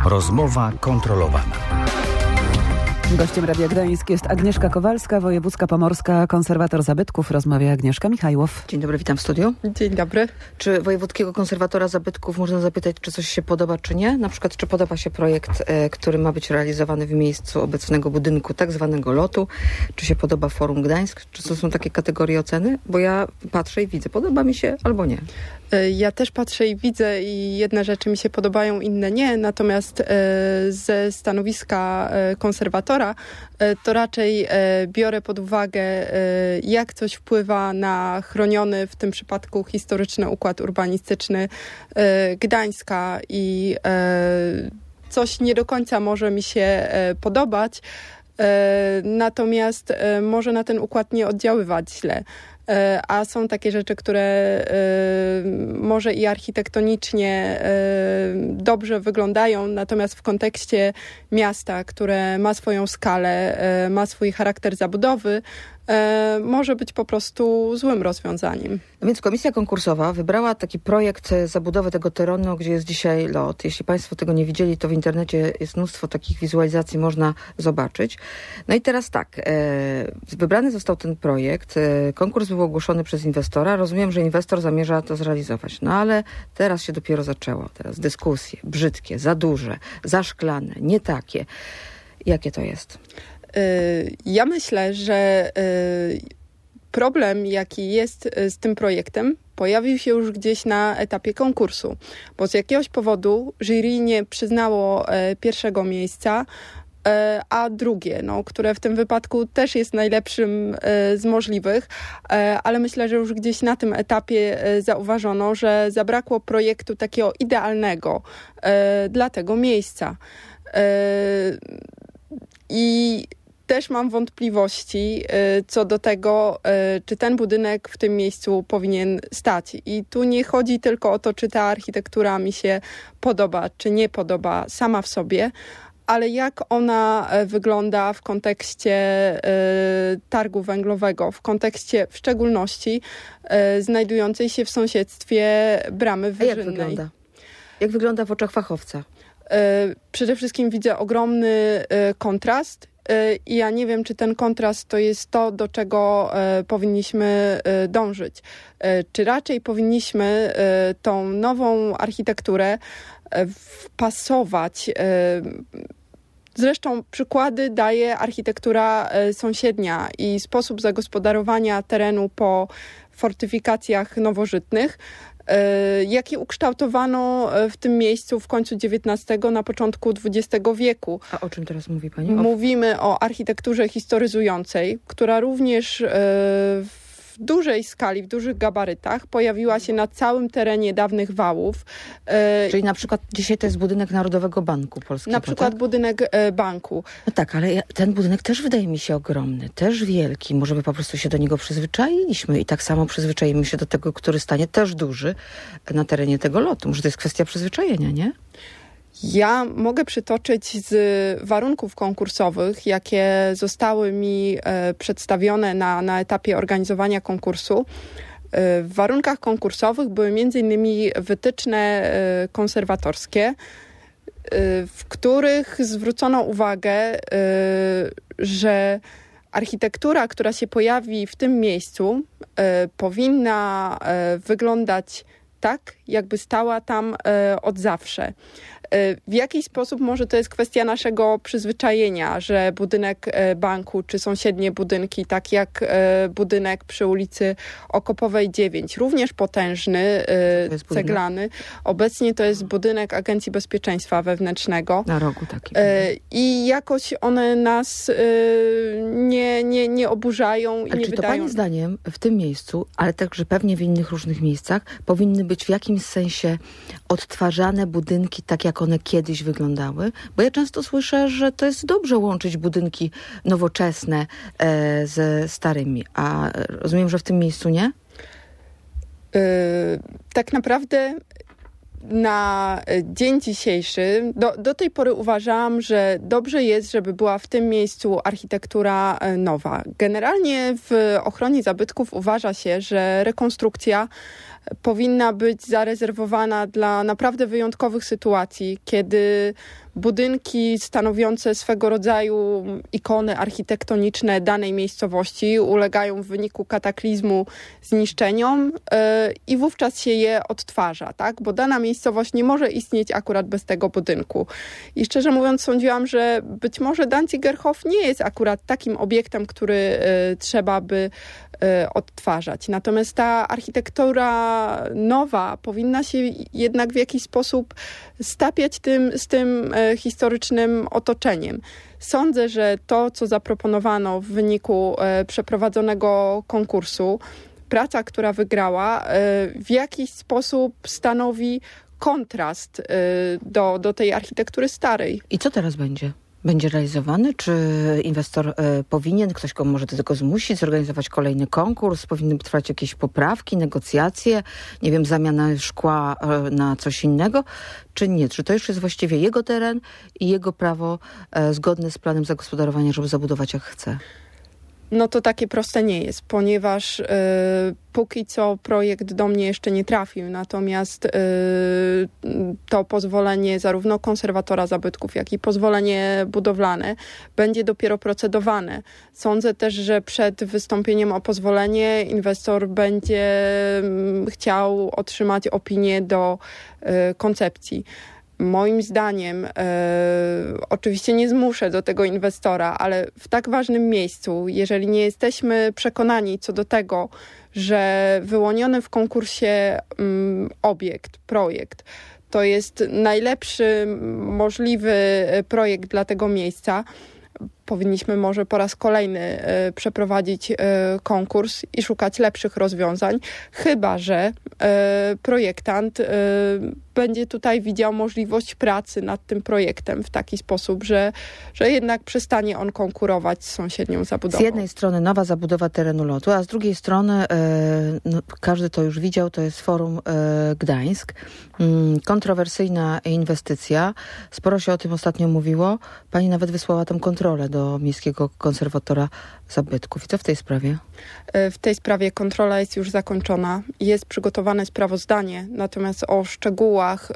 Rozmowa kontrolowana. Gościem Radia Gdańsk jest Agnieszka Kowalska, wojewódzka pomorska konserwator zabytków. Rozmawia Agnieszka Michajłow. Dzień dobry, witam w studiu. Dzień dobry. Czy wojewódzkiego konserwatora zabytków można zapytać, czy coś się podoba, czy nie? Na przykład, czy podoba się projekt, który ma być realizowany w miejscu obecnego budynku tak zwanego lotu? Czy się podoba Forum Gdańsk? Czy to są takie kategorie oceny? Bo ja patrzę i widzę, podoba mi się albo nie. Ja też patrzę i widzę i jedne rzeczy mi się podobają, inne nie. Natomiast ze stanowiska konserwatora to raczej biorę pod uwagę, jak coś wpływa na chroniony, w tym przypadku historyczny układ urbanistyczny Gdańska i coś nie do końca może mi się podobać, natomiast może na ten układ nie oddziaływać źle. A są takie rzeczy, które może i architektonicznie dobrze wyglądają, natomiast w kontekście miasta, które ma swoją skalę, ma swój charakter zabudowy, może być po prostu złym rozwiązaniem. No więc komisja konkursowa wybrała taki projekt zabudowy tego terenu, gdzie jest dzisiaj lot. Jeśli Państwo tego nie widzieli, to w internecie jest mnóstwo takich wizualizacji, można zobaczyć. No i teraz tak, wybrany został ten projekt, konkurs był ogłoszony przez inwestora. Rozumiem, że inwestor zamierza to zrealizować. No ale teraz się dopiero zaczęło. Teraz dyskusje brzydkie, za duże, za szklane, nie takie. Jakie to jest? Ja myślę, że problem, jaki jest z tym projektem, pojawił się już gdzieś na etapie konkursu, bo z jakiegoś powodu jury nie przyznało pierwszego miejsca, a drugie, które w tym wypadku też jest najlepszym z możliwych, ale myślę, że już gdzieś na tym etapie zauważono, że zabrakło projektu takiego idealnego dla tego miejsca. I też mam wątpliwości co do tego, czy ten budynek w tym miejscu powinien stać. I tu nie chodzi tylko o to, czy ta architektura mi się podoba, czy nie podoba sama w sobie, ale jak ona wygląda w kontekście targu węglowego, w kontekście w szczególności znajdującej się w sąsiedztwie Bramy Wyżynnej. Jak wygląda? Jak wygląda w oczach fachowca? Przede wszystkim widzę ogromny kontrast i ja nie wiem, czy ten kontrast to jest to, do czego powinniśmy dążyć. Czy raczej powinniśmy tą nową architekturę wpasować. Zresztą przykłady daje architektura sąsiednia i sposób zagospodarowania terenu po fortyfikacjach nowożytnych, jakie ukształtowano w tym miejscu w końcu XIX, na początku XX wieku. A o czym teraz mówi Pani? Mówimy o architekturze historyzującej, która również w dużej skali, w dużych gabarytach pojawiła się na całym terenie dawnych wałów. Czyli na przykład dzisiaj to jest budynek Narodowego Banku Polskiego, Na przykład tak? Budynek banku. No tak, ale ten budynek też wydaje mi się ogromny, też wielki. Może my po prostu się do niego przyzwyczailiśmy i tak samo przyzwyczaimy się do tego, który stanie też duży na terenie tego lotu. Może to jest kwestia przyzwyczajenia, nie? Ja mogę przytoczyć z warunków konkursowych, jakie zostały mi przedstawione na etapie organizowania konkursu. W warunkach konkursowych były m.in. wytyczne konserwatorskie, w których zwrócono uwagę, że architektura, która się pojawi w tym miejscu, powinna wyglądać tak, jakby stała tam od zawsze. W jaki sposób może to jest kwestia naszego przyzwyczajenia, że budynek banku czy sąsiednie budynki, tak jak budynek przy ulicy Okopowej 9, również potężny, ceglany. Obecnie to jest budynek Agencji Bezpieczeństwa Wewnętrznego. Na rogu takim. I jakoś one nas nie oburzają i ale nie czy wydają... to Pani zdaniem w tym miejscu, ale także pewnie w innych różnych miejscach, powinny być w jakimś sensie odtwarzane budynki tak, jak one kiedyś wyglądały? Bo ja często słyszę, że to jest dobrze łączyć budynki nowoczesne ze starymi. A rozumiem, że w tym miejscu nie? Tak naprawdę na dzień dzisiejszy, do tej pory uważałam, że dobrze jest, żeby była w tym miejscu architektura nowa. Generalnie w ochronie zabytków uważa się, że rekonstrukcja powinna być zarezerwowana dla naprawdę wyjątkowych sytuacji, kiedy budynki stanowiące swego rodzaju ikony architektoniczne danej miejscowości ulegają w wyniku kataklizmu zniszczeniom i wówczas się je odtwarza, tak? Bo dana miejscowość nie może istnieć akurat bez tego budynku. I szczerze mówiąc sądziłam, że być może Danzigerhof nie jest akurat takim obiektem, który trzeba by odtwarzać. Natomiast ta architektura nowa powinna się jednak w jakiś sposób stapiać z tym historycznym otoczeniem. Sądzę, że to, co zaproponowano w wyniku przeprowadzonego konkursu, praca, która wygrała, w jakiś sposób stanowi kontrast do tej architektury starej. I co teraz będzie? Będzie realizowany? Czy inwestor powinien, ktoś go może do tego zmusić, zorganizować kolejny konkurs? Powinny trwać jakieś poprawki, negocjacje, nie wiem, zamiana szkła na coś innego? Czy nie? Czy to już jest właściwie jego teren i jego prawo zgodne z planem zagospodarowania, żeby zabudować jak chce? No to takie proste nie jest, ponieważ póki co projekt do mnie jeszcze nie trafił, natomiast to pozwolenie zarówno konserwatora zabytków, jak i pozwolenie budowlane będzie dopiero procedowane. Sądzę też, że przed wystąpieniem o pozwolenie inwestor będzie chciał otrzymać opinię do koncepcji. Moim zdaniem, oczywiście nie zmuszę do tego inwestora, ale w tak ważnym miejscu, jeżeli nie jesteśmy przekonani co do tego, że wyłoniony w konkursie projekt, to jest najlepszy możliwy projekt dla tego miejsca, powinniśmy może po raz kolejny przeprowadzić konkurs i szukać lepszych rozwiązań, chyba że projektant będzie tutaj widział możliwość pracy nad tym projektem w taki sposób, że jednak przestanie on konkurować z sąsiednią zabudową. Z jednej strony nowa zabudowa terenu lotu, a z drugiej strony, każdy to już widział, to jest Forum Gdańsk. Kontrowersyjna inwestycja. Sporo się o tym ostatnio mówiło. Pani nawet wysłała tam kontrolę do Miejskiego Konserwatora Zabytków. I co w tej sprawie? W tej sprawie kontrola jest już zakończona. Jest przygotowane sprawozdanie, natomiast o szczegółach,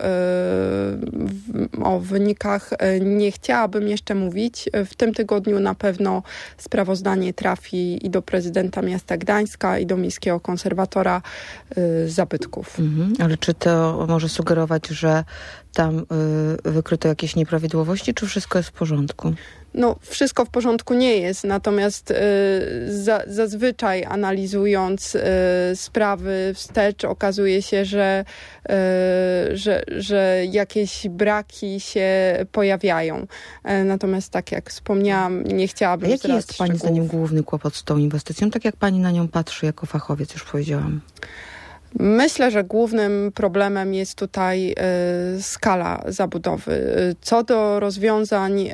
o wynikach nie chciałabym jeszcze mówić. W tym tygodniu na pewno sprawozdanie trafi i do prezydenta miasta Gdańska, i do Miejskiego Konserwatora Zabytków. Ale czy to może sugerować, że tam wykryto jakieś nieprawidłowości, czy wszystko jest w porządku? No, wszystko w porządku nie jest, natomiast zazwyczaj analizując sprawy wstecz okazuje się, że jakieś braki się pojawiają. Natomiast tak jak wspomniałam, nie chciałabym zdradzać szczegółów. Jaki jest pani zdaniem główny kłopot z tą inwestycją? Tak jak pani na nią patrzy jako fachowiec, już powiedziałam. Myślę, że głównym problemem jest tutaj skala zabudowy. Co do rozwiązań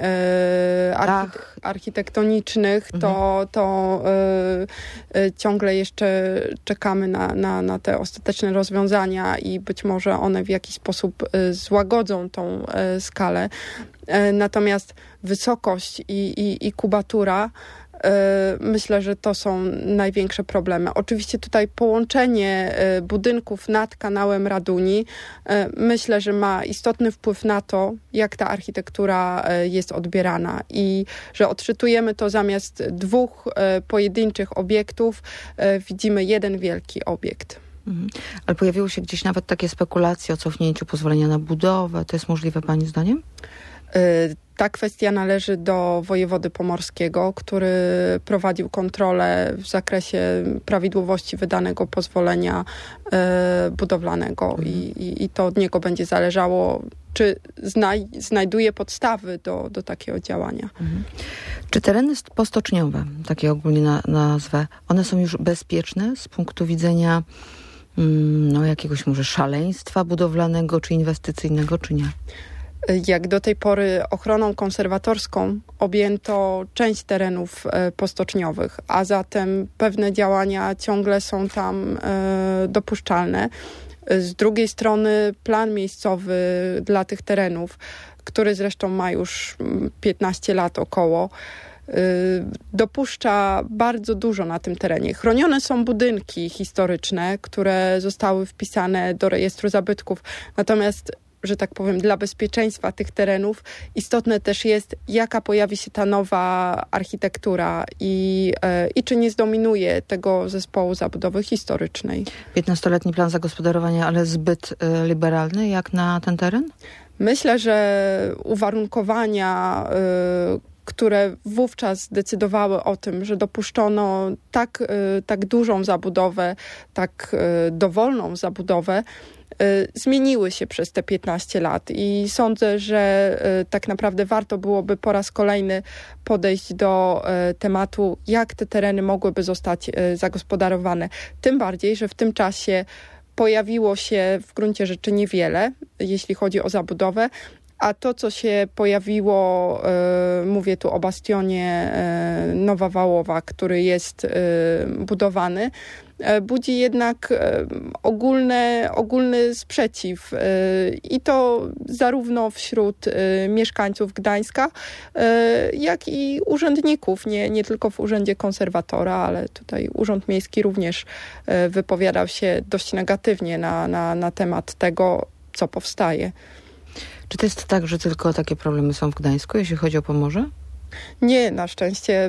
architektonicznych, to ciągle jeszcze czekamy na te ostateczne rozwiązania i być może one w jakiś sposób złagodzą tą skalę. Natomiast wysokość i kubatura, myślę, że to są największe problemy. Oczywiście tutaj połączenie budynków nad kanałem Raduni myślę, że ma istotny wpływ na to, jak ta architektura jest odbierana i że odczytujemy to zamiast dwóch pojedynczych obiektów, widzimy jeden wielki obiekt. Ale pojawiły się gdzieś nawet takie spekulacje o cofnięciu pozwolenia na budowę. To jest możliwe pani zdaniem? Ta kwestia należy do wojewody pomorskiego, który prowadził kontrolę w zakresie prawidłowości wydanego pozwolenia budowlanego i to od niego będzie zależało, czy znajduje podstawy do takiego działania. Czy tereny postoczniowe, takie ogólnie nazwę, one są już bezpieczne z punktu widzenia jakiegoś może szaleństwa budowlanego czy inwestycyjnego, czy nie? Jak do tej pory ochroną konserwatorską objęto część terenów postoczniowych, a zatem pewne działania ciągle są tam dopuszczalne. Z drugiej strony plan miejscowy dla tych terenów, który zresztą ma już 15 lat około, dopuszcza bardzo dużo na tym terenie. Chronione są budynki historyczne, które zostały wpisane do rejestru zabytków, natomiast że tak powiem, dla bezpieczeństwa tych terenów istotne też jest, jaka pojawi się ta nowa architektura i czy nie zdominuje tego zespołu zabudowy historycznej. 15-letni plan zagospodarowania, ale zbyt liberalny jak na ten teren? Myślę, że uwarunkowania, które wówczas decydowały o tym, że dopuszczono tak dużą zabudowę, tak dowolną zabudowę, zmieniły się przez te 15 lat i sądzę, że tak naprawdę warto byłoby po raz kolejny podejść do tematu, jak te tereny mogłyby zostać zagospodarowane. Tym bardziej, że w tym czasie pojawiło się w gruncie rzeczy niewiele, jeśli chodzi o zabudowę, a to, co się pojawiło, mówię tu o bastionie Nowa Wałowa, który jest budowany, budzi jednak ogólny sprzeciw i to zarówno wśród mieszkańców Gdańska, jak i urzędników, nie tylko w Urzędzie Konserwatora, ale tutaj Urząd Miejski również wypowiadał się dość negatywnie na temat tego, co powstaje. Czy to jest tak, że tylko takie problemy są w Gdańsku, jeśli chodzi o Pomorze? Nie, na szczęście.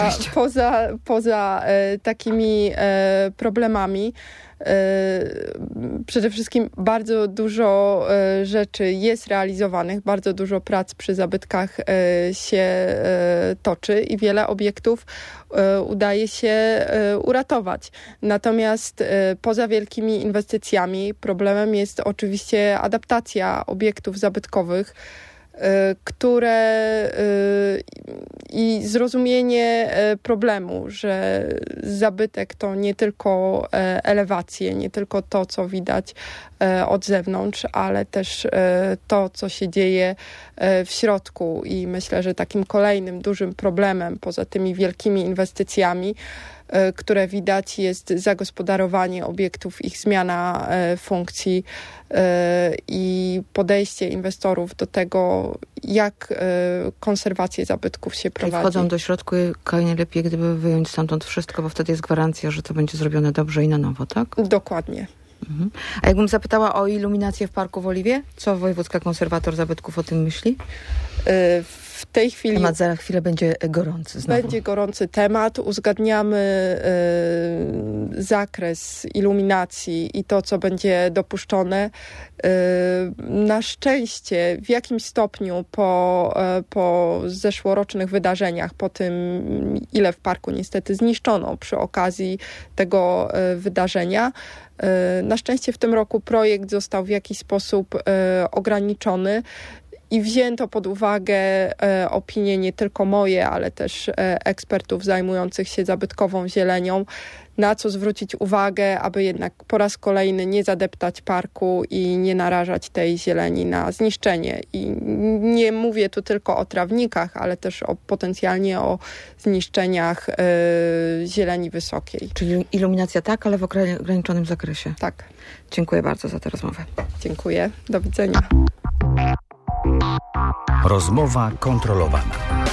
Poza takimi problemami przede wszystkim bardzo dużo rzeczy jest realizowanych, bardzo dużo prac przy zabytkach się toczy i wiele obiektów udaje się uratować. Natomiast poza wielkimi inwestycjami problemem jest oczywiście adaptacja obiektów zabytkowych, które i zrozumienie problemu, że zabytek to nie tylko elewacje, nie tylko to, co widać od zewnątrz, ale też to, co się dzieje w środku. I myślę, że takim kolejnym dużym problemem, poza tymi wielkimi inwestycjami, które widać, jest zagospodarowanie obiektów, ich zmiana funkcji i podejście inwestorów do tego, jak konserwację zabytków się prowadzi. Czyli wchodzą do środku i najlepiej, gdyby wyjąć stamtąd wszystko, bo wtedy jest gwarancja, że to będzie zrobione dobrze i na nowo, tak? Dokładnie. Mhm. A jakbym zapytała o iluminację w Parku w Oliwie, co Wojewódzka Konserwator Zabytków o tym myśli? W tej chwili... Temat za chwilę będzie gorący znowu. Będzie gorący temat. Uzgadniamy zakres iluminacji i to, co będzie dopuszczone. Na szczęście w jakimś stopniu po zeszłorocznych wydarzeniach, po tym, ile w parku niestety zniszczono przy okazji tego wydarzenia, na szczęście w tym roku projekt został w jakiś sposób ograniczony i wzięto pod uwagę opinie nie tylko moje, ale też ekspertów zajmujących się zabytkową zielenią, na co zwrócić uwagę, aby jednak po raz kolejny nie zadeptać parku i nie narażać tej zieleni na zniszczenie. I nie mówię tu tylko o trawnikach, ale też potencjalnie o zniszczeniach zieleni wysokiej. Czyli iluminacja tak, ale w ograniczonym zakresie. Tak. Dziękuję bardzo za tę rozmowę. Dziękuję. Do widzenia. Rozmowa kontrolowana.